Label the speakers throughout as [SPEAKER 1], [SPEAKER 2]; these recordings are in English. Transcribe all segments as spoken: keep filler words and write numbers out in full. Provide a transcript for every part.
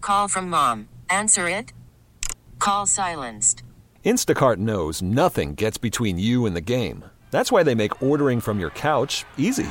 [SPEAKER 1] Call from mom. Answer it. Call silenced.
[SPEAKER 2] Instacart knows nothing gets between you and the game. That's why they make ordering from your couch easy.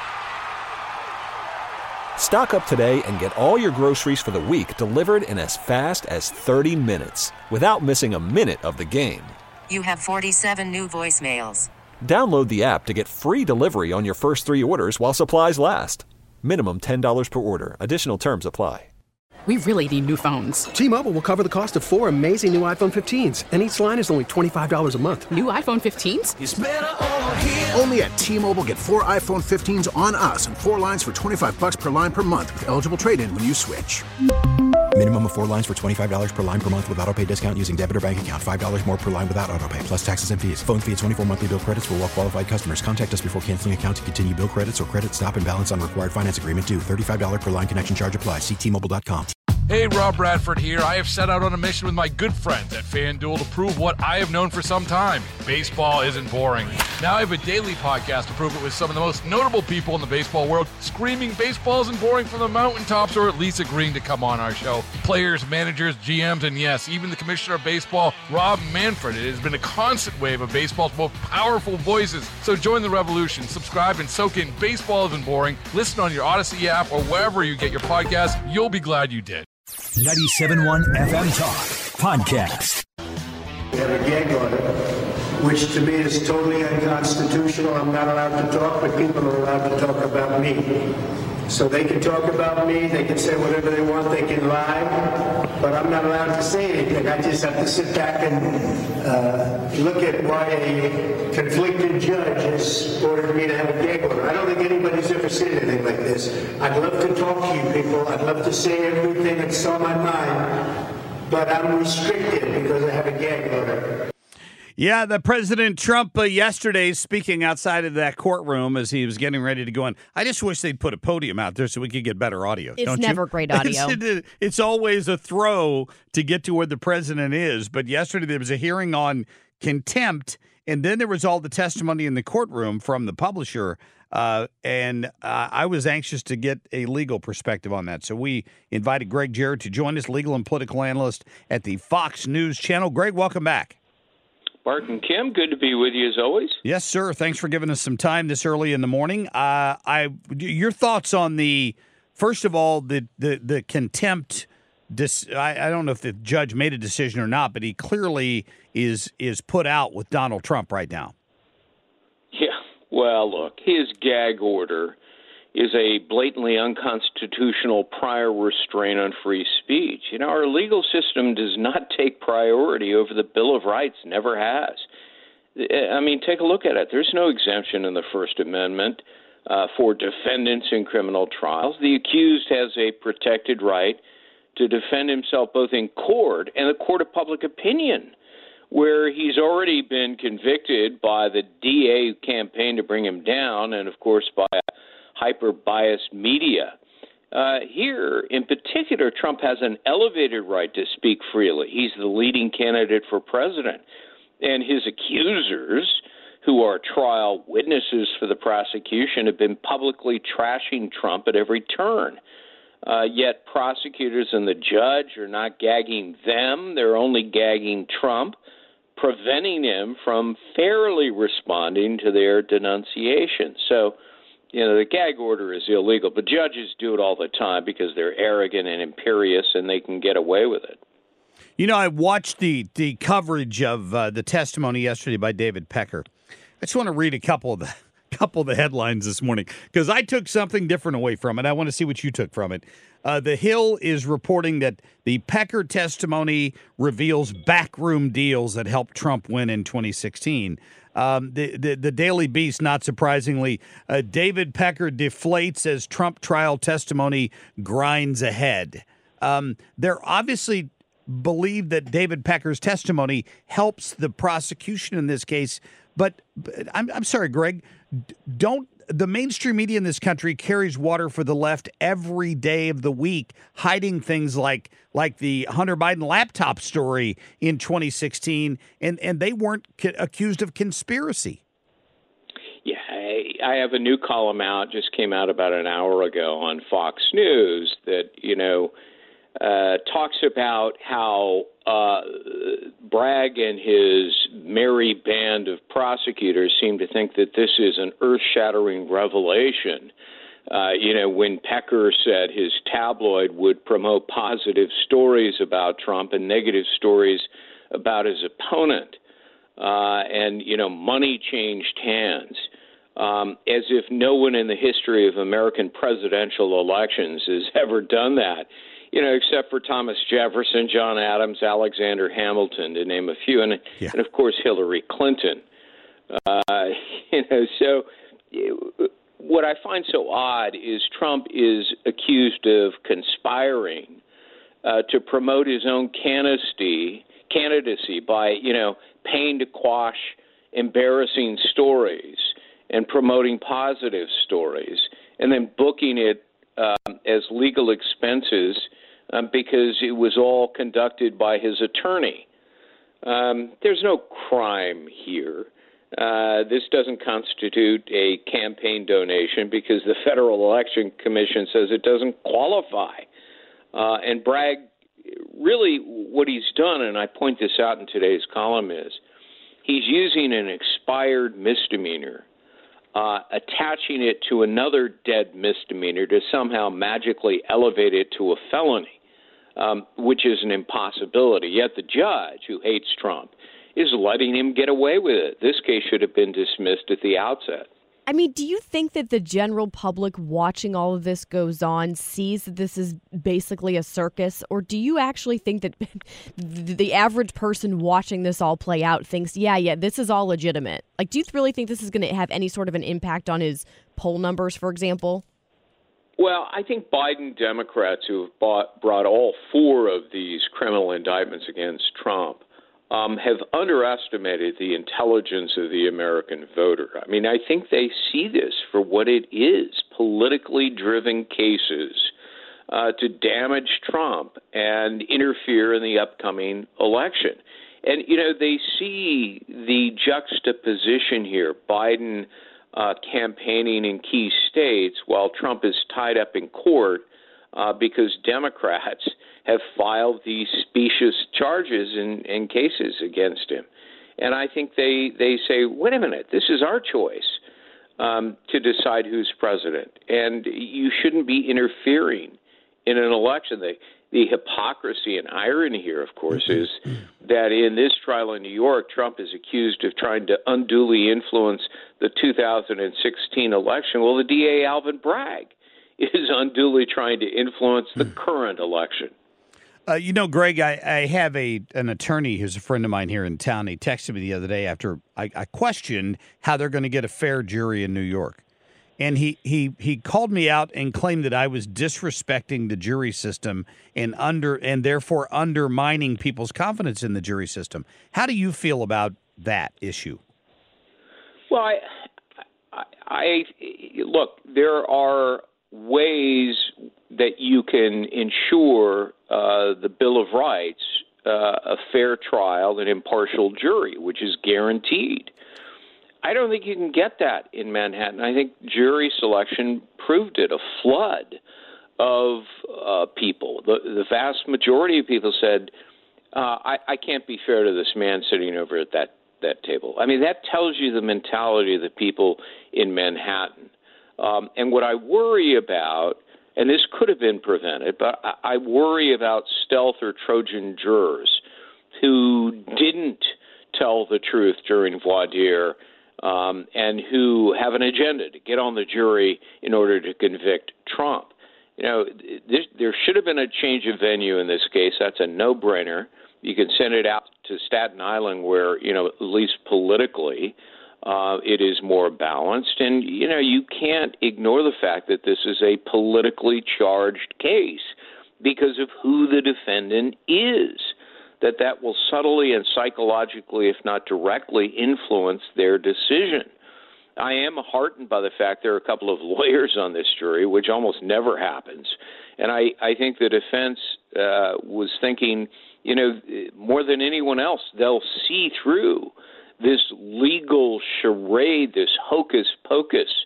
[SPEAKER 2] Stock up today and get all your groceries for the week delivered in as fast as thirty minutes without missing a minute of the game.
[SPEAKER 1] You have forty-seven new voicemails.
[SPEAKER 2] Download the app to get free delivery on your first three orders while supplies last. Minimum ten dollars per order. Additional terms apply.
[SPEAKER 3] We really need new phones.
[SPEAKER 4] T-Mobile will cover the cost of four amazing new iPhone fifteens, and each line is only twenty-five dollars a month.
[SPEAKER 3] New iPhone fifteens?
[SPEAKER 5] It's better over here.
[SPEAKER 6] Only at T-Mobile, get four iPhone fifteens on us and four lines for twenty-five bucks per line per month with eligible trade-in when you switch.
[SPEAKER 7] Minimum of four lines for twenty-five dollars per line per month with autopay discount using debit or bank account. five dollars more per line without autopay, plus taxes and fees. Phone fee at twenty-four monthly bill credits for well-qualified customers. Contact us before canceling account to continue bill credits or credit stop and balance on required finance agreement due. thirty-five dollars per line connection charge applies. See T Mobile dot com.
[SPEAKER 8] Hey, Rob Bradford here. I have set out on a mission with my good friends at FanDuel to prove what I have known for some time. Baseball isn't boring. Now I have a daily podcast to prove it with some of the most notable people in the baseball world, screaming baseball isn't boring from the mountaintops, or at least agreeing to come on our show. Players, managers, G Ms, and yes, even the commissioner of baseball, Rob Manfred. It has been a constant wave of baseball's most powerful voices. So join the revolution. Subscribe and soak in Baseball Isn't Boring. Listen on your Odyssey app or wherever you get your podcasts. You'll be glad you did.
[SPEAKER 5] ninety-seven point one F M Talk Podcast.
[SPEAKER 9] We have a gag order, which to me is totally unconstitutional. I'm not allowed to talk, but people are allowed to talk about me. So they can talk about me, they can say whatever they want, they can lie, but I'm not allowed to say anything. I just have to sit back and uh, look at why a conflicted judge has ordered me to have a gag order. I don't think anybody's ever said anything like this. I'd love to talk to you people. I'd love to say everything that's on my mind, but I'm restricted because I have a gag order.
[SPEAKER 10] Yeah, the President Trump uh, yesterday speaking outside of that courtroom as he was getting ready to go in. I just wish they'd put a podium out there so we could get better audio.
[SPEAKER 11] It's
[SPEAKER 10] don't
[SPEAKER 11] never
[SPEAKER 10] you?
[SPEAKER 11] great audio.
[SPEAKER 10] It's, it, it's always a throw to get to where the president is. But yesterday there was a hearing on contempt, and then there was all the testimony in the courtroom from the publisher. Uh, and uh, I was anxious to get a legal perspective on that. So we invited Greg Jarrett to join us, legal and political analyst at the Fox News Channel. Greg, welcome back.
[SPEAKER 12] Bart and Kim, good to be with you as always.
[SPEAKER 10] Yes, sir. Thanks for giving us some time this early in the morning. Uh, I, your thoughts on the, first of all, the the, the contempt. Dis, I, I don't know if the judge made a decision or not, but he clearly is is put out with Donald Trump right now.
[SPEAKER 12] Yeah. Well, look, his gag order is a blatantly unconstitutional prior restraint on free speech. You know, our legal system does not take priority over the Bill of Rights, never has. I mean, take a look at it. There's no exemption in the First Amendment uh, for defendants in criminal trials. The accused has a protected right to defend himself both in court and the court of public opinion, where he's already been convicted by the D A who campaigned to bring him down, and, of course, by hyper-biased media. Uh, here, in particular, Trump has an elevated right to speak freely. He's the leading candidate for president. And his accusers, who are trial witnesses for the prosecution, have been publicly trashing Trump at every turn. Uh, yet prosecutors and the judge are not gagging them. They're only gagging Trump, preventing him from fairly responding to their denunciation. So, you know, the gag order is illegal, but judges do it all the time because they're arrogant and imperious and they can get away with it.
[SPEAKER 10] You know, I watched the, the coverage of uh, the testimony yesterday by David Pecker. I just want to read a couple of the couple of the headlines this morning because I took something different away from it. I want to see what you took from it. Uh, the Hill is reporting that the Pecker testimony reveals backroom deals that helped Trump win in twenty sixteen. Um, the, the the Daily Beast, not surprisingly, uh, David Pecker deflates as Trump trial testimony grinds ahead. Um, they're obviously believe that David Pecker's testimony helps the prosecution in this case. But, but I'm, I'm sorry, Greg, don't the mainstream media in this country carries water for the left every day of the week, hiding things like like the Hunter Biden laptop story in twenty sixteen, and, and they weren't c- accused of conspiracy.
[SPEAKER 12] Yeah, I, I have a new column out, just came out about an hour ago on Fox News that, you know, uh, talks about how uh, Bragg and his merry band of prosecutors seem to think that this is an earth-shattering revelation. Uh, you know, when Pecker said his tabloid would promote positive stories about Trump and negative stories about his opponent, uh, and, you know, money changed hands, um, as if no one in the history of American presidential elections has ever done that, you know, except for Thomas Jefferson, John Adams, Alexander Hamilton, to name a few, and, yeah. and of course, Hillary Clinton. Uh, you know, so what I find so odd is Trump is accused of conspiring uh, to promote his own candidacy, candidacy by, you know, paying to quash embarrassing stories and promoting positive stories, and then booking it um, as legal expenses um, because it was all conducted by his attorney. Um, there's no crime here. Uh, this doesn't constitute a campaign donation because the Federal Election Commission says it doesn't qualify. Uh, and Bragg, really what he's done, and I point this out in today's column, is he's using an expired misdemeanor, uh, attaching it to another dead misdemeanor to somehow magically elevate it to a felony, um, which is an impossibility. Yet the judge, who hates Trump, is letting him get away with it. This case should have been dismissed at the outset.
[SPEAKER 11] I mean, do you think that the general public watching all of this goes on sees that this is basically a circus? Or do you actually think that the average person watching this all play out thinks, yeah, yeah, this is all legitimate? Like, do you really think this is going to have any sort of an impact on his poll numbers, for example?
[SPEAKER 12] Well, I think Biden Democrats who have bought, brought all four of these criminal indictments against Trump Um, have underestimated the intelligence of the American voter. I mean, I think they see this for what it is, politically driven cases uh, to damage Trump and interfere in the upcoming election. And, you know, they see the juxtaposition here, Biden uh, campaigning in key states while Trump is tied up in court uh, because Democrats have filed these specious charges in, in cases against him. And I think they, they say, wait a minute, this is our choice um, to decide who's president. And you shouldn't be interfering in an election. The, the hypocrisy and irony here, of course, is that in this trial in New York, Trump is accused of trying to unduly influence the two thousand sixteen election. Well, the D A, Alvin Bragg, is unduly trying to influence the current election.
[SPEAKER 10] Uh, you know, Greg, I, I have a an attorney who's a friend of mine here in town. He texted me the other day after I, I questioned how they're going to get a fair jury in New York. And he, he, he called me out and claimed that I was disrespecting the jury system and under and therefore undermining people's confidence in the jury system. How do you feel about that issue?
[SPEAKER 12] Well, I, I, I look, there are ways that you can ensure uh, the Bill of Rights, uh, a fair trial, an impartial jury, which is guaranteed. I don't think you can get that in Manhattan. I think jury selection proved it, a flood of uh, people. The, the vast majority of people said, uh, I, I can't be fair to this man sitting over at that, that table. I mean, that tells you the mentality of the people in Manhattan. Um, and what I worry about, and this could have been prevented, but I, I worry about stealth or Trojan jurors who didn't tell the truth during voir dire um, and who have an agenda to get on the jury in order to convict Trump. You know, this, there should have been a change of venue in this case. That's a no-brainer. You can send it out to Staten Island where, you know, at least politically, Uh, it is more balanced, and, you know, you can't ignore the fact that this is a politically charged case because of who the defendant is, that that will subtly and psychologically, if not directly, influence their decision. I am heartened by the fact there are a couple of lawyers on this jury, which almost never happens, and I, I think the defense uh, was thinking, you know, more than anyone else, they'll see through this legal charade, this hocus pocus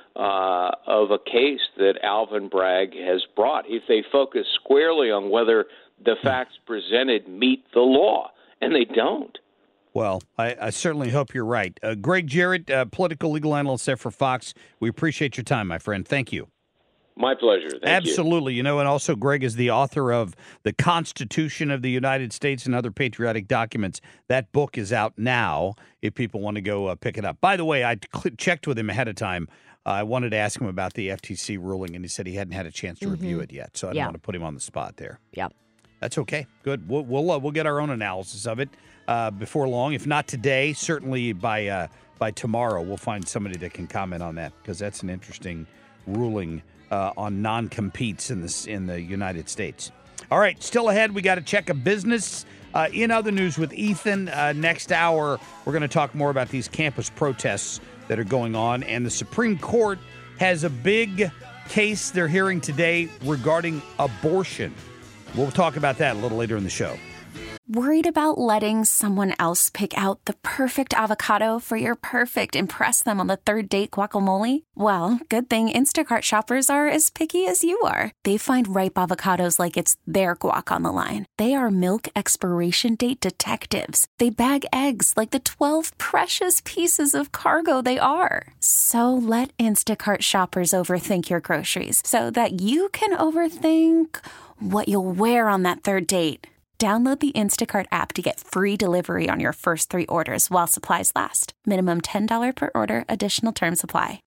[SPEAKER 12] uh, of a case that Alvin Bragg has brought if they focus squarely on whether the facts presented meet the law, and they don't.
[SPEAKER 10] Well, I, I certainly hope you're right. Uh, Greg Jarrett, uh, political legal analyst there for Fox. We appreciate your time, my friend. Thank you.
[SPEAKER 12] My pleasure. Thank
[SPEAKER 10] Absolutely.
[SPEAKER 12] You.
[SPEAKER 10] you know, and also Greg is the author of The Constitution of the United States and Other Patriotic Documents. That book is out now if people want to go uh, pick it up. By the way, I cl- checked with him ahead of time. Uh, I wanted to ask him about the F T C ruling, and he said he hadn't had a chance to mm-hmm. review it yet, so I don't
[SPEAKER 11] yeah.
[SPEAKER 10] want to put him on the spot there.
[SPEAKER 11] Yeah.
[SPEAKER 10] That's okay. Good. We'll we'll, uh, we'll get our own analysis of it uh, before long. If not today, certainly by uh, by tomorrow, we'll find somebody that can comment on that, because that's an interesting ruling uh, on non-competes in this in the United States. All right, still ahead, we got to check a business. Uh, in other news with Ethan, uh, next hour, we're going to talk more about these campus protests that are going on, and the Supreme Court has a big case they're hearing today regarding abortion. We'll talk about that a little later in the show.
[SPEAKER 13] Worried about letting someone else pick out the perfect avocado for your perfect impress them on the third date guacamole? Well, good thing Instacart shoppers are as picky as you are. They find ripe avocados like it's their guac on the line. They are milk expiration date detectives. They bag eggs like the twelve precious pieces of cargo they are. So let Instacart shoppers overthink your groceries so that you can overthink what you'll wear on that third date. Download the Instacart app to get free delivery on your first three orders while supplies last. Minimum ten dollars per order. Additional terms apply.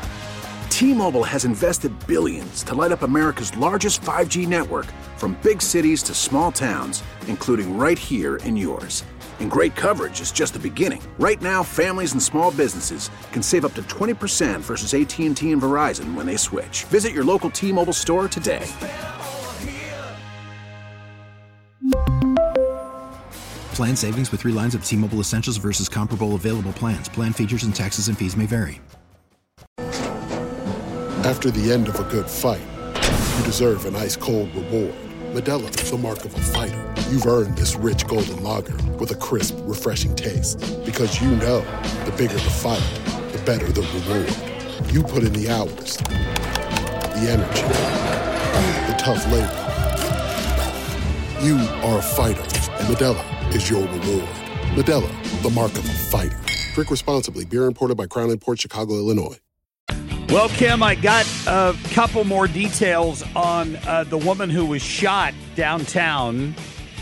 [SPEAKER 6] T-Mobile has invested billions to light up America's largest five G network, from big cities to small towns, including right here in yours. And great coverage is just the beginning. Right now, families and small businesses can save up to twenty percent versus A T and T and Verizon when they switch. Visit your local T-Mobile store today.
[SPEAKER 7] Plan savings with three lines of T-Mobile Essentials versus comparable available plans. Plan features and taxes and fees may vary.
[SPEAKER 14] After the end of a good fight, you deserve an ice-cold reward. Modelo, the mark of a fighter. You've earned this rich golden lager with a crisp, refreshing taste. Because you know, the bigger the fight, the better the reward. You put in the hours, the energy, the tough labor. You are a fighter, and Modelo is your reward. Modelo, the mark of a fighter. Drink responsibly. Beer imported by Crown Imports, Chicago, Illinois.
[SPEAKER 10] Well, Kim, I got a couple more details on uh, the woman who was shot downtown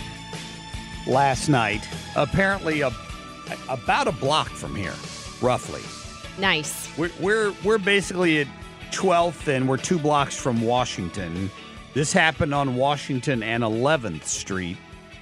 [SPEAKER 10] last night. Apparently, a, about a block from here, roughly.
[SPEAKER 11] Nice.
[SPEAKER 10] We're we're we're basically at twelfth, and we're two blocks from Washington. This happened on Washington and eleventh Street.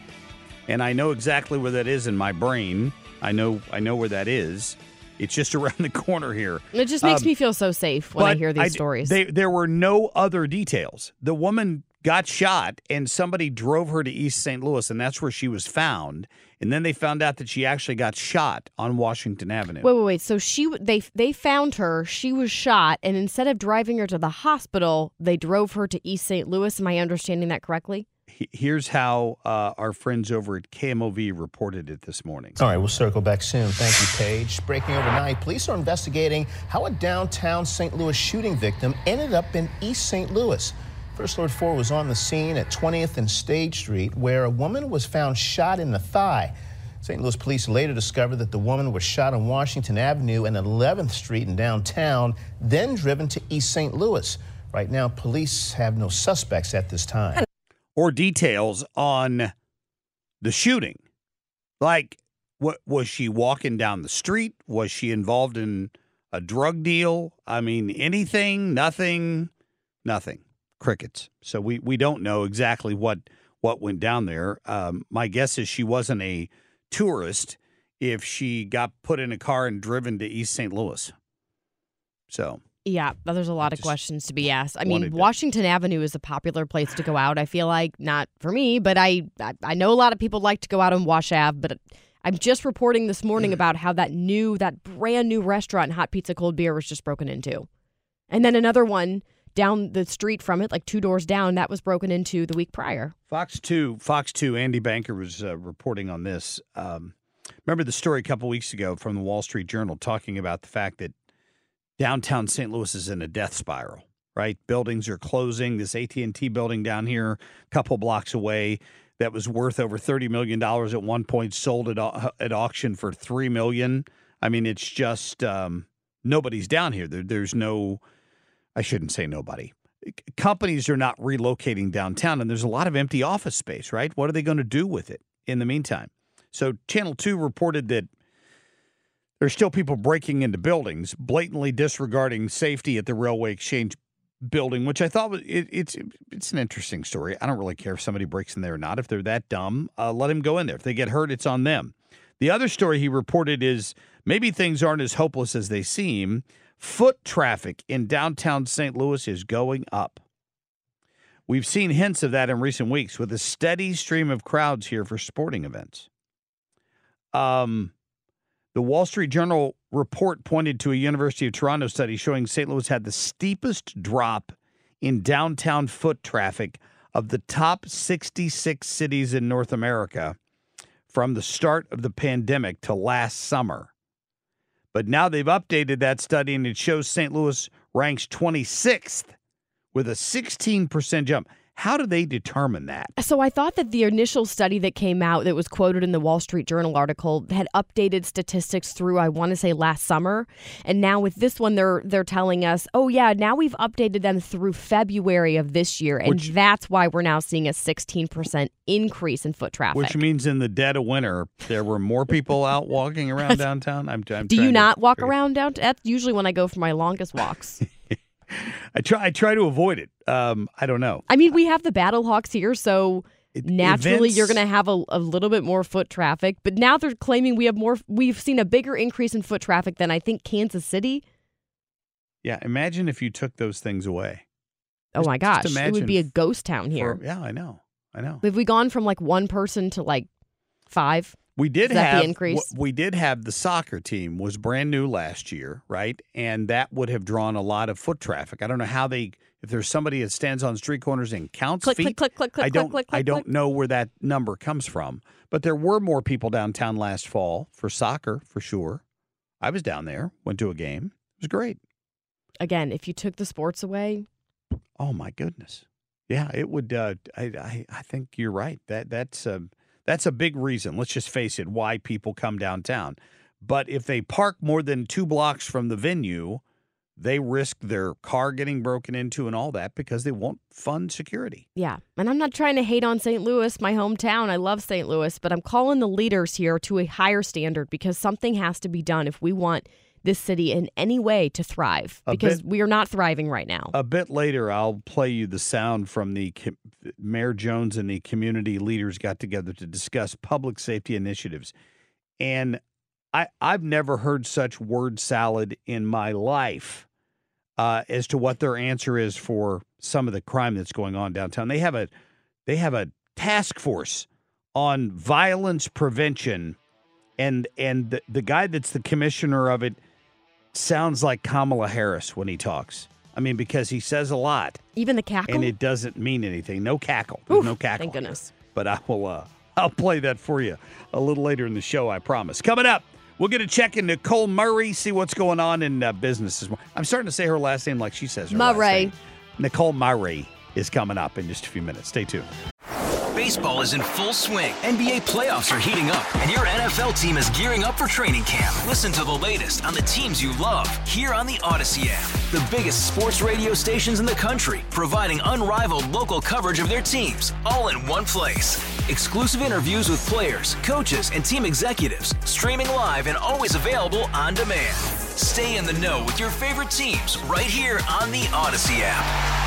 [SPEAKER 10] And I know exactly where that is in my brain. I know I know where that is. It's just around the corner here.
[SPEAKER 11] It just makes
[SPEAKER 10] um,
[SPEAKER 11] me feel so safe when I hear these I, stories.
[SPEAKER 10] They, there were no other details. The woman got shot, and somebody drove her to East Saint Louis, and that's where she was found. And then they found out that she actually got shot on Washington Avenue.
[SPEAKER 11] Wait, wait, wait. So she they they found her. She was shot, and instead of driving her to the hospital, they drove her to East Saint Louis. Am I understanding that correctly?
[SPEAKER 10] Here's how uh, our friends over at K M O V reported it this morning.
[SPEAKER 15] All right, we'll circle back soon. Thank you, Paige. Breaking overnight, police are investigating how a downtown Saint Louis shooting victim ended up in East Saint Louis. First Alert four was on the scene at twentieth and Stage Street, where a woman was found shot in the thigh. Saint Louis police later discovered that the woman was shot on Washington Avenue and eleventh Street in downtown, then driven to East Saint Louis. Right now, police have no suspects at this time.
[SPEAKER 10] Or details on the shooting. Like, what was she walking down the street? Was she involved in a drug deal? I mean, anything, nothing, nothing. Crickets. So we, we don't know exactly what, what went down there. Um, my guess is she wasn't a tourist if she got put in a car and driven to East Saint Louis. So...
[SPEAKER 11] Yeah, there's a lot of questions to be asked. I mean,
[SPEAKER 10] to-
[SPEAKER 11] Washington Avenue is a popular place to go out. I feel like, not for me, but I I know a lot of people like to go out on Wash Ave, but I'm just reporting this morning about how that new, that brand new restaurant, Hot Pizza Cold Beer, was just broken into. And then another one down the street from it, like two doors down, that was broken into the week prior.
[SPEAKER 10] Fox two, Fox two, Andy Banker was uh, reporting on this. Um, remember the story a couple weeks ago from the Wall Street Journal talking about the fact that downtown Saint Louis is in a death spiral, right? Buildings are closing. This A T and T building down here, a couple blocks away, that was worth over thirty million dollars at one point, sold at, au- at auction for three million dollars. I mean, it's just um, nobody's down here. There, there's no, I shouldn't say nobody. Companies are not relocating downtown, and there's a lot of empty office space, right? What are they going to do with it in the meantime? So Channel two reported that there's still people breaking into buildings, blatantly disregarding safety at the Railway Exchange building, which I thought was it, it's it's an interesting story. I don't really care if somebody breaks in there or not. If they're that dumb, uh, let them go in there. If they get hurt, it's on them. The other story he reported is maybe things aren't as hopeless as they seem. Foot traffic in downtown Saint Louis is going up. We've seen hints of that in recent weeks with a steady stream of crowds here for sporting events. Um, the Wall Street Journal report pointed to a University of Toronto study showing Saint Louis had the steepest drop in downtown foot traffic of the top sixty-six cities in North America from the start of the pandemic to last summer. But now they've updated that study, and it shows Saint Louis ranks twenty-sixth with a sixteen percent jump. How do they determine that?
[SPEAKER 11] So I thought that the initial study that came out that was quoted in the Wall Street Journal article had updated statistics through, I want to say, last summer. And now with this one, they're they're telling us, oh, yeah, now we've updated them through February of this year. And which, that's why we're now seeing a sixteen percent increase in foot traffic.
[SPEAKER 10] Which means in the dead of winter, there were more people out walking around downtown. I'm, I'm
[SPEAKER 11] Do you not
[SPEAKER 10] to,
[SPEAKER 11] walk around downtown? That's usually when I go for my longest walks.
[SPEAKER 10] I try I try to avoid it. Um, I don't know.
[SPEAKER 11] I mean, we have the Battle Hawks here, so it, naturally
[SPEAKER 10] events,
[SPEAKER 11] you're going to have a, a little bit more foot traffic. But now they're claiming we have more. We've seen a bigger increase in foot traffic than I think Kansas City.
[SPEAKER 10] Yeah, imagine if you took those things away.
[SPEAKER 11] Oh
[SPEAKER 10] just,
[SPEAKER 11] my gosh, it would be a ghost town here.
[SPEAKER 10] For, yeah, I know. I know.
[SPEAKER 11] Have we gone from like one person to like five?
[SPEAKER 10] We did
[SPEAKER 11] Is that
[SPEAKER 10] have
[SPEAKER 11] the increase?
[SPEAKER 10] We did have the soccer team was brand new last year, right? And that would have drawn a lot of foot traffic. I don't know how they if there's somebody that stands on street corners and counts
[SPEAKER 11] click,
[SPEAKER 10] feet.
[SPEAKER 11] Click, click, click,
[SPEAKER 10] I don't
[SPEAKER 11] click, click,
[SPEAKER 10] I don't
[SPEAKER 11] click.
[SPEAKER 10] know where that number comes from. But there were more people downtown last fall for soccer, for sure. I was down there, went to a game. It was great.
[SPEAKER 11] Again, if you took the sports away,
[SPEAKER 10] oh my goodness. Yeah, it would uh, I, I I think you're right. That that's uh, That's a big reason, let's just face it, why people come downtown. But if they park more than two blocks from the venue, they risk their car getting broken into and all that because they won't fund security.
[SPEAKER 11] Yeah, and I'm not trying to hate on Saint Louis, my hometown. I love Saint Louis, but I'm calling the leaders here to a higher standard because something has to be done if we want this city in any way to thrive because bit, we are not thriving right now.
[SPEAKER 10] A bit later, I'll play you the sound from the Mayor Jones and the community leaders got together to discuss public safety initiatives. And I, I've never heard such word salad in my life uh, as to what their answer is for some of the crime that's going on downtown. They have a they have a task force on violence prevention, and and the, the guy that's the commissioner of it sounds like Kamala Harris when he talks. I mean, because he says a lot.
[SPEAKER 11] Even the cackle?
[SPEAKER 10] And it doesn't mean anything. No cackle. There's
[SPEAKER 11] Oof,
[SPEAKER 10] no cackle.
[SPEAKER 11] Thank goodness.
[SPEAKER 10] But I will, uh, I'll play that for you a little later in the show, I promise. Coming up, we'll get a check in Nicole Murray, see what's going on in uh, business. I'm starting to say her last name like she says her
[SPEAKER 11] Murray.
[SPEAKER 10] last name. Nicole Murray is coming up in just a few minutes. Stay tuned.
[SPEAKER 5] Baseball is in full swing. N B A playoffs are heating up, and your N F L team is gearing up for training camp. Listen to the latest on the teams you love here on the Odyssey app. The biggest sports radio stations in the country, providing unrivaled local coverage of their teams, all in one place. Exclusive interviews with players, coaches, and team executives, streaming live and always available on demand. Stay in the know with your favorite teams right here on the Odyssey app.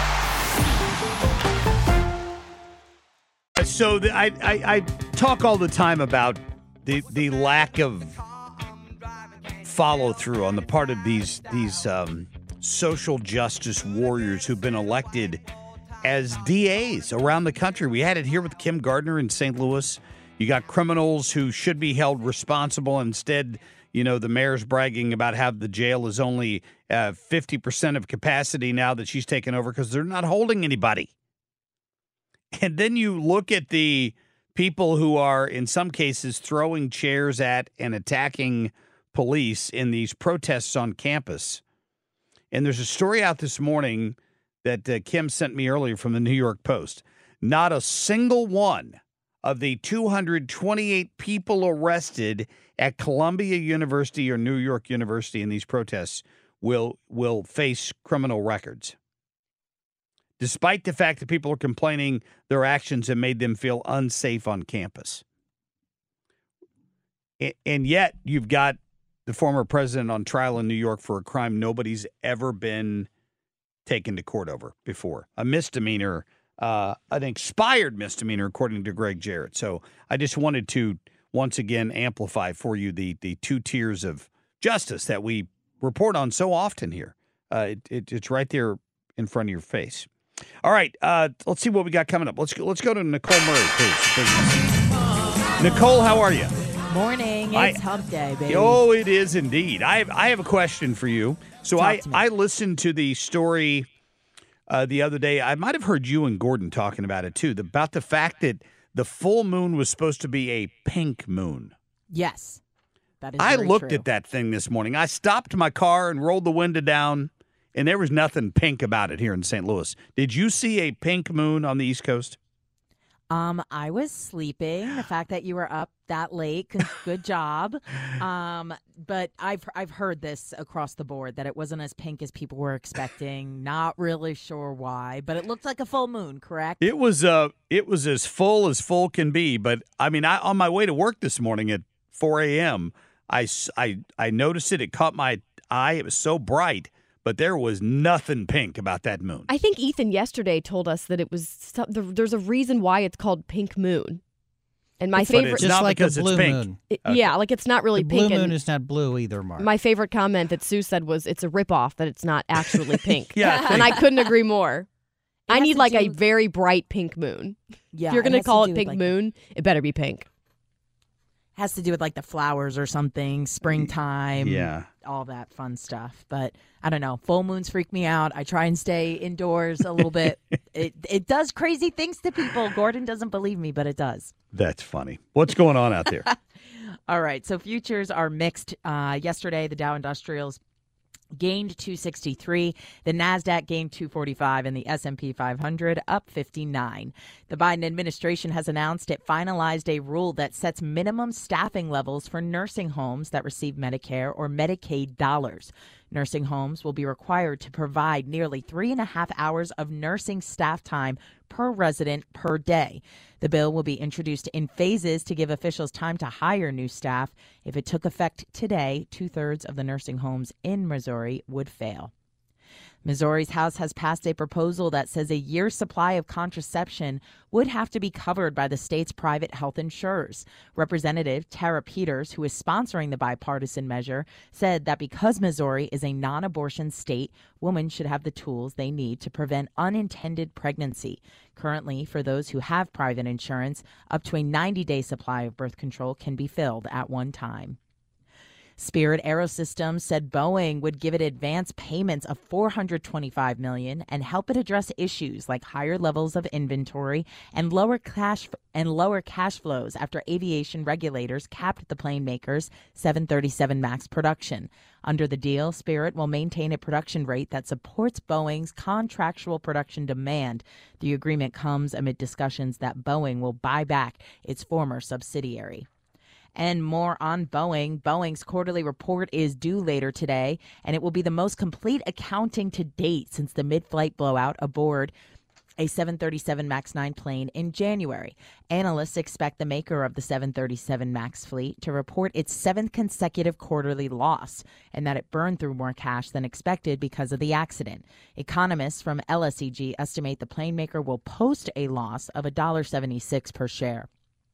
[SPEAKER 10] So the, I, I I talk all the time about the the lack of follow through on the part of these these um, social justice warriors who've been elected as D As around the country. We had it here with Kim Gardner in Saint Louis. You got criminals who should be held responsible. Instead, you know, the mayor's bragging about how the jail is only uh, fifty percent of capacity now that she's taken over because they're not holding anybody. And then you look at the people who are, in some cases, throwing chairs at and attacking police in these protests on campus. And there's a story out this morning that uh, Kim sent me earlier from the New York Post. Not a single one of the two hundred twenty-eight people arrested at Columbia University or New York University in these protests will will face criminal records, despite the fact that people are complaining their actions have made them feel unsafe on campus. And yet you've got the former president on trial in New York for a crime nobody's ever been taken to court over before, a misdemeanor, uh, an expired misdemeanor, according to Greg Jarrett. So I just wanted to once again amplify for you the the two tiers of justice that we report on so often here. Uh, it, it, it's right there in front of your face. All right, uh, let's see what we got coming up. Let's go, let's go to Nicole Murray, please. Nicole, how are you?
[SPEAKER 16] Morning. It's I, hump day, baby.
[SPEAKER 10] Oh, it is indeed. I have, I have a question for you. So I, I listened to the story uh, the other day. I might have heard you and Gordon talking about it, too, the, about the fact that the full moon was supposed to be a pink moon.
[SPEAKER 16] Yes. That is
[SPEAKER 10] I
[SPEAKER 16] very
[SPEAKER 10] looked
[SPEAKER 16] true.
[SPEAKER 10] at that thing this morning. I stopped my car and rolled the window down, and there was nothing pink about it here in Saint Louis. Did you see a pink moon on the East Coast?
[SPEAKER 16] Um, I was sleeping. The fact that you were up that late, good, good job. Um, but I've I've heard this across the board that it wasn't as pink as people were expecting. Not really sure why, but it looked like a full moon. Correct?
[SPEAKER 10] It was uh, it was as full as full can be. But I mean, I on my way to work this morning at four a.m., I, I, I noticed it. It caught my eye. It was so bright. But there was nothing pink about that moon.
[SPEAKER 11] I think Ethan yesterday told us that it was some, there's a reason why it's called Pink Moon. And my
[SPEAKER 10] it's
[SPEAKER 11] favorite,
[SPEAKER 10] it's
[SPEAKER 17] just
[SPEAKER 10] not
[SPEAKER 17] like
[SPEAKER 10] because
[SPEAKER 17] a blue
[SPEAKER 10] it's pink.
[SPEAKER 17] moon.
[SPEAKER 11] It,
[SPEAKER 10] Okay.
[SPEAKER 11] Yeah, like it's not really
[SPEAKER 17] the
[SPEAKER 11] pink.
[SPEAKER 17] Blue moon
[SPEAKER 11] and
[SPEAKER 17] is not blue either, Mark.
[SPEAKER 11] my favorite comment that Sue said was, "It's a ripoff that it's not actually pink."
[SPEAKER 10] Yeah,
[SPEAKER 11] and I couldn't agree more. I
[SPEAKER 16] has
[SPEAKER 11] need
[SPEAKER 16] to
[SPEAKER 11] like
[SPEAKER 16] do-
[SPEAKER 11] a very bright pink moon.
[SPEAKER 16] Yeah,
[SPEAKER 11] if you're
[SPEAKER 16] it
[SPEAKER 11] gonna
[SPEAKER 16] has to
[SPEAKER 11] call
[SPEAKER 16] do
[SPEAKER 11] it
[SPEAKER 16] with,
[SPEAKER 11] Pink
[SPEAKER 16] like,
[SPEAKER 11] Moon, it better be pink.
[SPEAKER 16] Has to do with like the flowers or something, springtime,
[SPEAKER 10] Yeah.
[SPEAKER 16] all that fun stuff. But I don't know. Full moons freak me out. I try and stay indoors a little bit. It it does crazy things to people. Gordon doesn't believe me, but it does.
[SPEAKER 10] That's funny. What's going on out there?
[SPEAKER 16] All right. So futures are mixed. Uh, yesterday, the Dow Industrials gained two sixty-three, the Nasdaq gained two forty-five, and the S and P five hundred up fifty-nine. The Biden administration has announced it finalized a rule that sets minimum staffing levels for nursing homes that receive Medicare or Medicaid dollars. Nursing homes will be required to provide nearly three and a half hours of nursing staff time per resident per day. The bill will be introduced in phases to give officials time to hire new staff. If it took effect today, two-thirds of the nursing homes in Missouri would fail. Missouri's House has passed a proposal that says a year's supply of contraception would have to be covered by the state's private health insurers. Representative Tara Peters, who is sponsoring the bipartisan measure, said that because Missouri is a non-abortion state, women should have the tools they need to prevent unintended pregnancy. Currently, for those who have private insurance, up to a ninety-day supply of birth control can be filled at one time. Spirit Aerosystems said Boeing would give it advance payments of four hundred twenty-five million dollars and help it address issues like higher levels of inventory and lower cash and lower cash flows after aviation regulators capped the plane maker's seven thirty-seven MAX production. Under the deal, Spirit will maintain a production rate that supports Boeing's contractual production demand. The agreement comes amid discussions that Boeing will buy back its former subsidiary. And more on Boeing. Boeing's quarterly report is due later today, and it will be the most complete accounting to date since the mid-flight blowout aboard a seven thirty-seven MAX nine plane in January. Analysts expect the maker of the seven thirty-seven MAX fleet to report its seventh consecutive quarterly loss, and that it burned through more cash than expected because of the accident. Economists from L S E G estimate the plane maker will post a loss of one dollar seventy-six per share.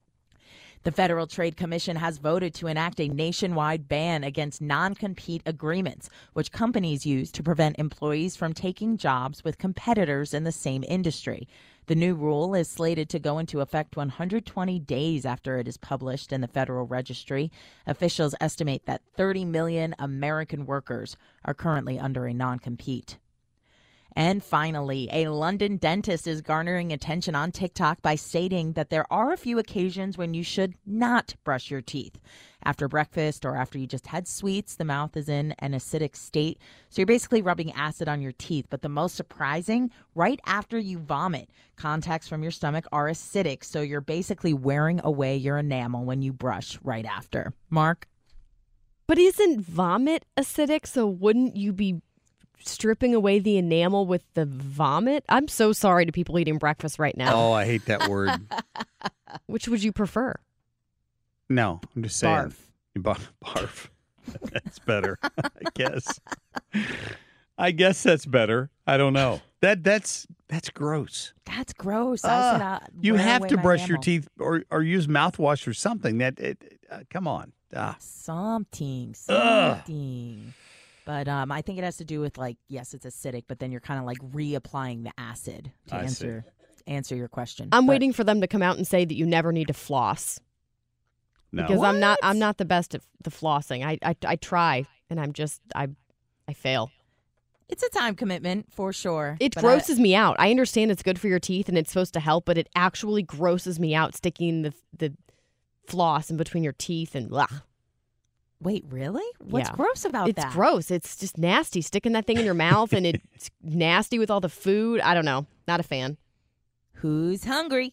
[SPEAKER 16] The Federal Trade Commission has voted to enact a nationwide ban against non-compete agreements, which companies use to prevent employees from taking jobs with competitors in the same industry. The new rule is slated to go into effect one hundred twenty days after it is published in the Federal Registry. Officials estimate that thirty million American workers are currently under a non-compete. And finally, a London dentist is garnering attention on TikTok by stating that there are a few occasions when you should not brush your teeth. After breakfast or after you just had sweets, the mouth is in an acidic state. So you're basically rubbing acid on your teeth. But the most surprising, right after you vomit, contacts from your stomach are acidic. So you're basically wearing away your enamel when you brush right after. Mark?
[SPEAKER 11] But isn't vomit acidic? So wouldn't you be stripping away the enamel with the vomit? I'm so sorry to people eating breakfast right now.
[SPEAKER 10] Oh, I hate that word.
[SPEAKER 11] Which would you prefer?
[SPEAKER 10] No, I'm just saying.
[SPEAKER 11] Barf.
[SPEAKER 10] Barf. That's better, I guess. I guess that's better. I don't know. That that's that's gross.
[SPEAKER 16] That's gross. I
[SPEAKER 10] Uh,
[SPEAKER 16] said, uh,
[SPEAKER 10] you
[SPEAKER 16] wear
[SPEAKER 10] have
[SPEAKER 16] away
[SPEAKER 10] to
[SPEAKER 16] my
[SPEAKER 10] brush your
[SPEAKER 16] enamel.
[SPEAKER 10] teeth or, or use mouthwash or something. That it, uh, come on. Ah.
[SPEAKER 16] Something,
[SPEAKER 10] Ugh.
[SPEAKER 16] something. But um, I think it has to do with, like, yes, it's acidic, but then you're kind of like reapplying the acid to
[SPEAKER 10] I
[SPEAKER 16] answer answer your question.
[SPEAKER 11] I'm
[SPEAKER 16] But
[SPEAKER 11] waiting for them to come out and say that you never need to floss.
[SPEAKER 10] No.
[SPEAKER 11] Because I'm not I'm not the best at the flossing. I, I I try and I'm just I I fail.
[SPEAKER 16] It's a time commitment for sure.
[SPEAKER 11] It
[SPEAKER 16] but
[SPEAKER 11] grosses me out. I understand it's good for your teeth and it's supposed to help, but it actually grosses me out sticking the the floss in between your teeth and blah.
[SPEAKER 16] I, wait, really? What's
[SPEAKER 11] Yeah.
[SPEAKER 16] gross about
[SPEAKER 11] It's
[SPEAKER 16] that?
[SPEAKER 11] gross. It's just nasty. Sticking that thing in your mouth and it's nasty with all the food. I don't know. Not a fan.
[SPEAKER 16] Who's hungry?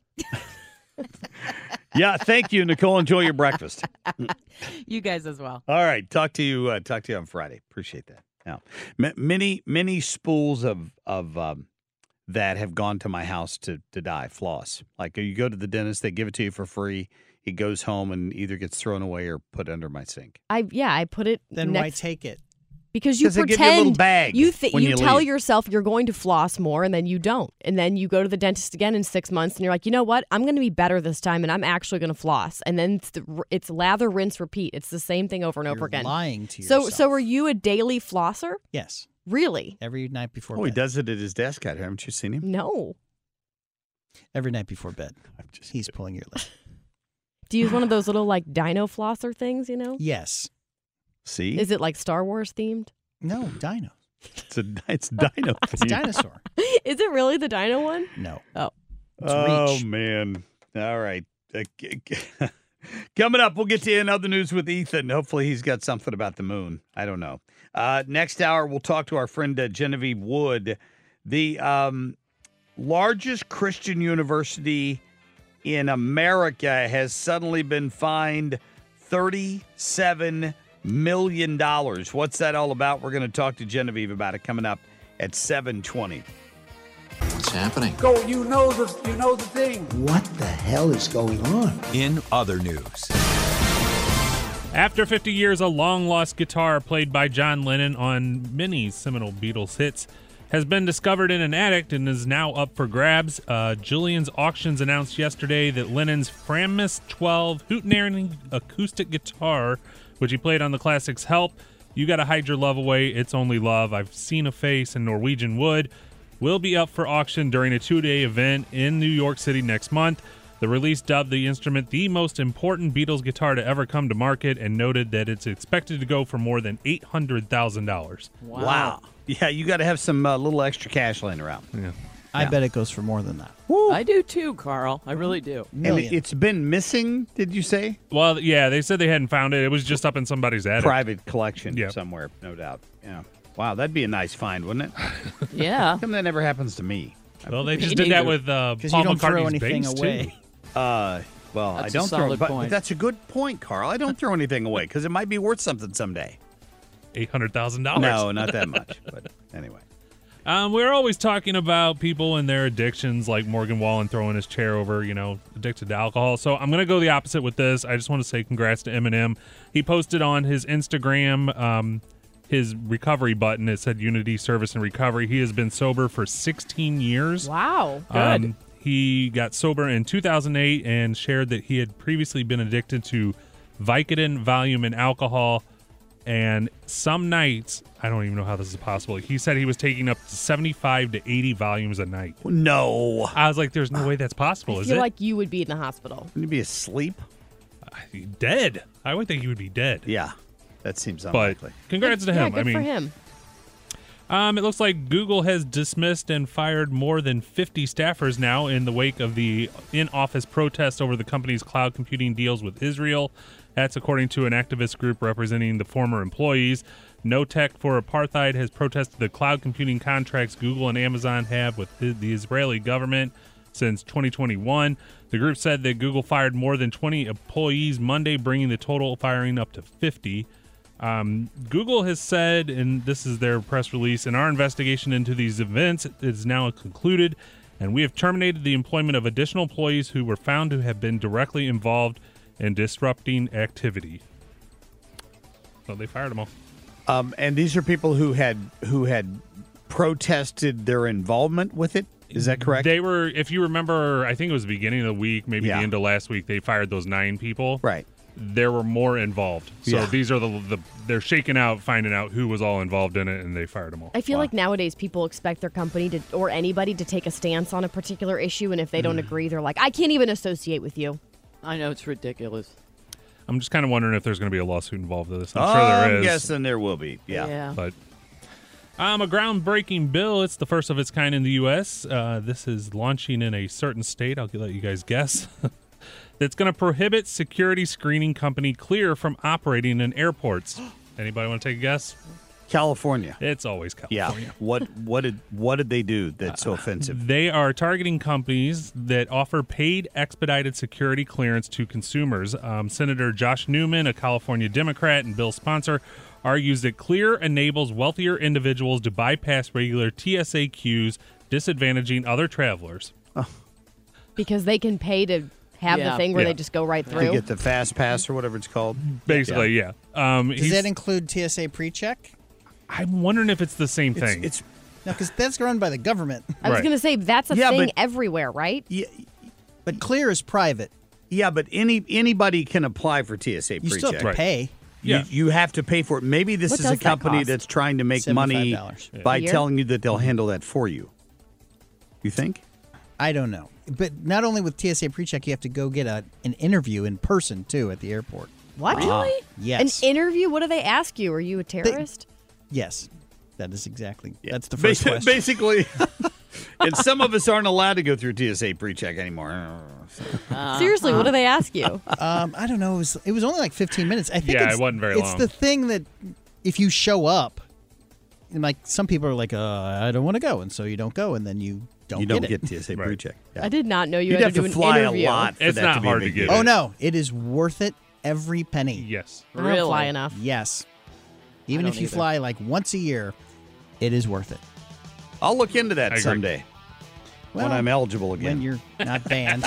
[SPEAKER 10] Yeah, thank you, Nicole. Enjoy your breakfast.
[SPEAKER 16] You guys as well.
[SPEAKER 10] All right, talk to you. Uh, talk to you on Friday. Appreciate that. Now, m- many many spools of of um, that have gone to my house to to die. Floss. Like you go to the dentist, they give it to you for free. It goes home and either gets thrown away or put under my sink.
[SPEAKER 11] I yeah, I put it
[SPEAKER 17] Then
[SPEAKER 11] next
[SPEAKER 17] why take it?
[SPEAKER 11] because you
[SPEAKER 10] 'Cause they
[SPEAKER 11] pretend
[SPEAKER 10] give you a little bag
[SPEAKER 11] you th-
[SPEAKER 10] when
[SPEAKER 11] you,
[SPEAKER 10] you
[SPEAKER 11] tell
[SPEAKER 10] leave.
[SPEAKER 11] yourself you're going to floss more and then you don't. And then you go to the dentist again in six months and you're like, "You know what? I'm going to be better this time and I'm actually going to floss." And then it's, the, it's lather, rinse, repeat. It's the same thing over and over
[SPEAKER 17] You're
[SPEAKER 11] again.
[SPEAKER 17] lying to
[SPEAKER 11] So
[SPEAKER 17] yourself.
[SPEAKER 11] so are you a daily flosser?
[SPEAKER 17] Yes.
[SPEAKER 11] Really?
[SPEAKER 17] Every night before
[SPEAKER 10] Oh,
[SPEAKER 17] bed.
[SPEAKER 10] he does it at his desk out here. Haven't you seen him?
[SPEAKER 11] No.
[SPEAKER 17] Every night before bed. He's pulling your lip.
[SPEAKER 11] Do you use one of those little like dino flosser things, you know?
[SPEAKER 17] Yes.
[SPEAKER 10] See?
[SPEAKER 11] Is it like Star Wars themed?
[SPEAKER 17] No, dino.
[SPEAKER 10] It's a it's dino.
[SPEAKER 17] It's a dinosaur.
[SPEAKER 11] Is it really the dino one?
[SPEAKER 17] No.
[SPEAKER 11] Oh.
[SPEAKER 17] It's
[SPEAKER 10] oh
[SPEAKER 17] reach.
[SPEAKER 10] man! All right. Uh, g- g- Coming up, we'll get to in other news with Ethan. Hopefully, he's got something about the moon. I don't know. Uh, next hour, we'll talk to our friend uh, Genevieve Wood, the um, largest Christian university in America has suddenly been fined thirty-seven million dollars. What's that all about? We're going to talk to Genevieve about it coming up at seven twenty.
[SPEAKER 18] What's happening?
[SPEAKER 19] Go, you know the you know the thing.
[SPEAKER 18] What the hell is going on?
[SPEAKER 2] In other news.
[SPEAKER 20] After fifty years, a long-lost guitar played by John Lennon on many seminal Beatles hits has been discovered in an attic and is now up for grabs. Uh, Julian's Auctions announced yesterday that Lennon's Framus twelve Hootenanny acoustic guitar, which he played on the classics Help, You Gotta Hide Your Love Away, It's Only Love, I've Seen a Face, and Norwegian Wood, will be up for auction during a two-day event in New York City next month. The release dubbed the instrument the most important Beatles guitar to ever come to market and noted that it's expected to go for more than eight hundred thousand dollars.
[SPEAKER 10] Wow. Yeah, you got to have some uh, little extra cash laying around.
[SPEAKER 20] Yeah.
[SPEAKER 17] I
[SPEAKER 10] Yeah.
[SPEAKER 17] bet it goes for more than that.
[SPEAKER 16] I do too, Carl. I really do.
[SPEAKER 10] And it- it's been missing, did you say?
[SPEAKER 20] Well, yeah, they said they hadn't found it. It was just up in somebody's attic.
[SPEAKER 10] Private collection
[SPEAKER 20] Yeah.
[SPEAKER 10] somewhere, no doubt. Yeah. Wow, that'd be a nice find, wouldn't it?
[SPEAKER 16] Yeah.
[SPEAKER 10] How come that never happens to me?
[SPEAKER 20] Well, they
[SPEAKER 16] Me
[SPEAKER 20] just did that
[SPEAKER 16] neither.
[SPEAKER 20] with uh,
[SPEAKER 17] 'Cause
[SPEAKER 20] Paul
[SPEAKER 17] you don't throw
[SPEAKER 20] McCartney's
[SPEAKER 17] anything
[SPEAKER 20] bass,
[SPEAKER 17] away.
[SPEAKER 20] too.
[SPEAKER 10] Uh, well,
[SPEAKER 16] That's
[SPEAKER 10] I
[SPEAKER 16] a
[SPEAKER 10] don't throw,
[SPEAKER 16] solid
[SPEAKER 10] but
[SPEAKER 16] point.
[SPEAKER 10] that's a good point, Carl. I don't throw anything away because it might be worth something someday.
[SPEAKER 20] eight hundred thousand dollars.
[SPEAKER 10] No, not that much. But anyway.
[SPEAKER 20] Um, we're always talking about people and their addictions, like Morgan Wallen throwing his chair over, you know, addicted to alcohol. So I'm going to go the opposite with this. I just want to say congrats to Eminem. He posted on his Instagram um, his recovery button. It said Unity Service and Recovery. He has been sober for sixteen years.
[SPEAKER 11] Wow. Good.
[SPEAKER 20] Um, he got sober in two thousand eight and shared that he had previously been addicted to Vicodin, Valium, and alcohol. And some nights, I don't even know how this is possible. He said he was taking up to seventy-five to eighty volumes a night.
[SPEAKER 10] No.
[SPEAKER 20] I was like, there's no way that's possible,
[SPEAKER 11] I
[SPEAKER 20] is
[SPEAKER 11] feel
[SPEAKER 20] it?
[SPEAKER 11] like you would be in the hospital.
[SPEAKER 10] Wouldn't you be asleep?
[SPEAKER 20] Dead. I would think he would be dead.
[SPEAKER 10] Yeah. That seems
[SPEAKER 20] But
[SPEAKER 10] unlikely.
[SPEAKER 20] congrats to
[SPEAKER 11] Yeah,
[SPEAKER 20] him.
[SPEAKER 11] good
[SPEAKER 20] I mean,
[SPEAKER 11] for him.
[SPEAKER 20] Um, it looks like Google has dismissed and fired more than fifty staffers now in the wake of the in-office protest over the company's cloud computing deals with Israel. That's according to an activist group representing the former employees. No Tech for Apartheid has protested the cloud computing contracts Google and Amazon have with the Israeli government since twenty twenty-one. The group said that Google fired more than twenty employees Monday, bringing the total firing up to fifty. Um, Google has said, and this is their press release, in our investigation into these events is now concluded, and we have terminated the employment of additional employees who were found to have been directly involved in disrupting activity. So they fired them all.
[SPEAKER 10] Um, and these are people who had who had protested their involvement with it. Is that correct?
[SPEAKER 20] They were, if you remember, I think it was the beginning of the week, maybe
[SPEAKER 10] Yeah.
[SPEAKER 20] the end of last week, they fired those nine people.
[SPEAKER 10] Right.
[SPEAKER 20] There were more involved. So
[SPEAKER 11] Yeah.
[SPEAKER 20] these are the, the, they're shaking out, finding out who was all involved in it, and they fired them all.
[SPEAKER 11] I feel like nowadays people expect their company to, or anybody to take a stance on a particular issue, and if they don't agree, they're like, I can't even associate with you.
[SPEAKER 21] I know, it's ridiculous.
[SPEAKER 20] I'm just kind of wondering if there's going to be a lawsuit involved with this. I'm
[SPEAKER 10] I'm
[SPEAKER 20] sure there is.
[SPEAKER 10] guessing there will be. Yeah.
[SPEAKER 21] Yeah.
[SPEAKER 20] But um, a groundbreaking bill. It's the first of its kind in the U S Uh, this is launching in a certain state. I'll let you guys guess. That's going to prohibit security screening company Clear from operating in airports. Anybody want to take a guess?
[SPEAKER 10] California.
[SPEAKER 20] It's always California.
[SPEAKER 10] Yeah. What what did what did they do that's so offensive?
[SPEAKER 20] They are targeting companies that offer paid expedited security clearance to consumers. Um, Senator Josh Newman, a California Democrat and bill sponsor, argues that Clear enables wealthier individuals to bypass regular T S A queues, disadvantaging other travelers.
[SPEAKER 11] Because they can pay to have
[SPEAKER 21] Yeah.
[SPEAKER 11] the thing where
[SPEAKER 20] Yeah.
[SPEAKER 11] they just go right
[SPEAKER 10] To
[SPEAKER 11] through.
[SPEAKER 10] get the fast pass or whatever it's called.
[SPEAKER 20] Basically, yeah. Um,
[SPEAKER 17] Does
[SPEAKER 20] he's-
[SPEAKER 17] that include T S A pre-check?
[SPEAKER 20] I'm wondering if it's the same
[SPEAKER 17] It's-
[SPEAKER 20] thing.
[SPEAKER 17] It's no, because that's run by the government.
[SPEAKER 11] I was going to say, that's a
[SPEAKER 10] Yeah,
[SPEAKER 11] thing
[SPEAKER 10] but-
[SPEAKER 11] everywhere, right?
[SPEAKER 10] Yeah,
[SPEAKER 17] But Clear is private.
[SPEAKER 10] yeah, but any anybody can apply for T S A
[SPEAKER 17] You
[SPEAKER 10] pre-check.
[SPEAKER 17] still have to pay.
[SPEAKER 10] You,
[SPEAKER 20] Yeah.
[SPEAKER 10] you have to pay for it. Maybe this
[SPEAKER 11] What
[SPEAKER 10] is
[SPEAKER 11] does
[SPEAKER 10] a
[SPEAKER 11] that
[SPEAKER 10] company
[SPEAKER 11] cost?
[SPEAKER 10] that's trying to make money
[SPEAKER 17] seventy-five dollars.
[SPEAKER 10] by
[SPEAKER 11] A year?
[SPEAKER 10] telling you that they'll handle that for you. You think?
[SPEAKER 17] I don't know. But not only with T S A pre-check, you have to go get a, an interview in person, too, at the airport.
[SPEAKER 11] What?
[SPEAKER 10] Ah.
[SPEAKER 11] Really?
[SPEAKER 17] Yes.
[SPEAKER 11] An interview? What do they ask you? Are you a terrorist?
[SPEAKER 17] Yes. That is exactly. That's the
[SPEAKER 10] Ba-
[SPEAKER 17] first question.
[SPEAKER 10] Basically, and some of us aren't allowed to go through T S A pre-check anymore.
[SPEAKER 11] Seriously, what do they ask you?
[SPEAKER 17] Um, I don't know. It was, it was only like fifteen minutes. I think
[SPEAKER 20] Yeah,
[SPEAKER 17] it's,
[SPEAKER 20] it wasn't very
[SPEAKER 17] it's
[SPEAKER 20] long.
[SPEAKER 17] the thing that if you show up, and like some people are like, uh, I don't want to go, and so you don't go, and then you don't
[SPEAKER 10] you
[SPEAKER 17] get
[SPEAKER 10] don't
[SPEAKER 17] it.
[SPEAKER 10] get T S A
[SPEAKER 20] Right.
[SPEAKER 10] pre-check.
[SPEAKER 11] I did not know you
[SPEAKER 10] You'd
[SPEAKER 11] had
[SPEAKER 10] have
[SPEAKER 11] to
[SPEAKER 10] to
[SPEAKER 11] do an
[SPEAKER 10] fly
[SPEAKER 11] interview.
[SPEAKER 10] a lot. For
[SPEAKER 20] It's
[SPEAKER 10] that
[SPEAKER 20] not
[SPEAKER 10] to be a
[SPEAKER 20] hard to
[SPEAKER 10] big
[SPEAKER 20] get
[SPEAKER 10] deal.
[SPEAKER 17] Oh no, it is worth it every penny.
[SPEAKER 20] Yes.
[SPEAKER 11] I don't fly enough.
[SPEAKER 17] Yes. Even
[SPEAKER 21] I
[SPEAKER 17] if
[SPEAKER 21] don't
[SPEAKER 17] you
[SPEAKER 21] either.
[SPEAKER 17] fly like once a year, it is worth it.
[SPEAKER 10] I'll look into that
[SPEAKER 20] I agree.
[SPEAKER 10] someday when
[SPEAKER 17] Well,
[SPEAKER 10] I'm eligible again.
[SPEAKER 17] When you're not banned.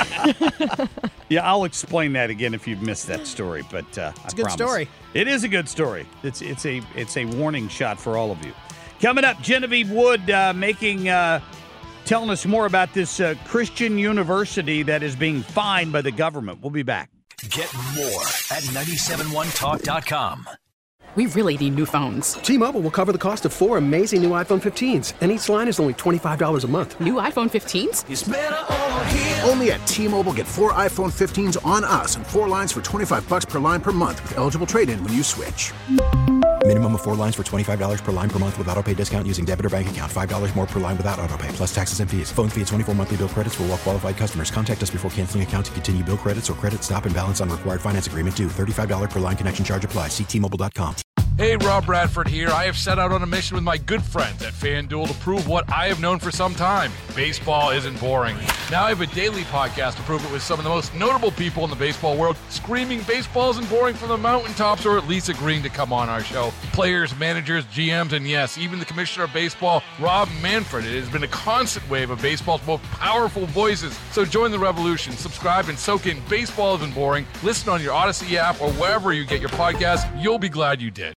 [SPEAKER 10] Yeah, I'll explain that again if you've missed that story. But uh,
[SPEAKER 17] It's
[SPEAKER 10] I
[SPEAKER 17] a good
[SPEAKER 10] promise.
[SPEAKER 17] story.
[SPEAKER 10] It is a good story. It's it's a it's a warning shot for all of you. Coming up, Genevieve Wood uh, making uh, telling us more about this uh, Christian university that is being fined by the government. We'll be back.
[SPEAKER 5] Get more at nine seven one talk dot com.
[SPEAKER 3] We really need new phones.
[SPEAKER 4] T-Mobile will cover the cost of four amazing new iPhone fifteens, and each line is only twenty-five dollars a month.
[SPEAKER 3] New iPhone fifteens?
[SPEAKER 5] It's better over here.
[SPEAKER 6] Only at T-Mobile, get four iPhone fifteens on us and four lines for twenty-five bucks per line per month with eligible trade-in when you switch.
[SPEAKER 7] Minimum of four lines for twenty-five dollars per line per month with autopay discount using debit or bank account. five dollars more per line without autopay, plus taxes and fees. Phone fee at twenty-four monthly bill credits for well-qualified customers. Contact us before canceling account to continue bill credits or credit stop and balance on required finance agreement due. thirty-five dollars per line connection charge applies. See T Mobile dot com.
[SPEAKER 8] Hey, Rob Bradford here. I have set out on a mission with my good friends at FanDuel to prove what I have known for some time. Baseball isn't boring. Now I have a daily podcast to prove it with some of the most notable people in the baseball world, screaming baseball isn't boring from the mountaintops, or at least agreeing to come on our show. Players, managers, G Ms, and yes, even the commissioner of baseball, Rob Manfred. It has been a constant wave of baseball's most powerful voices. So join the revolution. Subscribe and soak in Baseball Isn't Boring. Listen on your Odyssey app or wherever you get your podcasts. You'll be glad you did.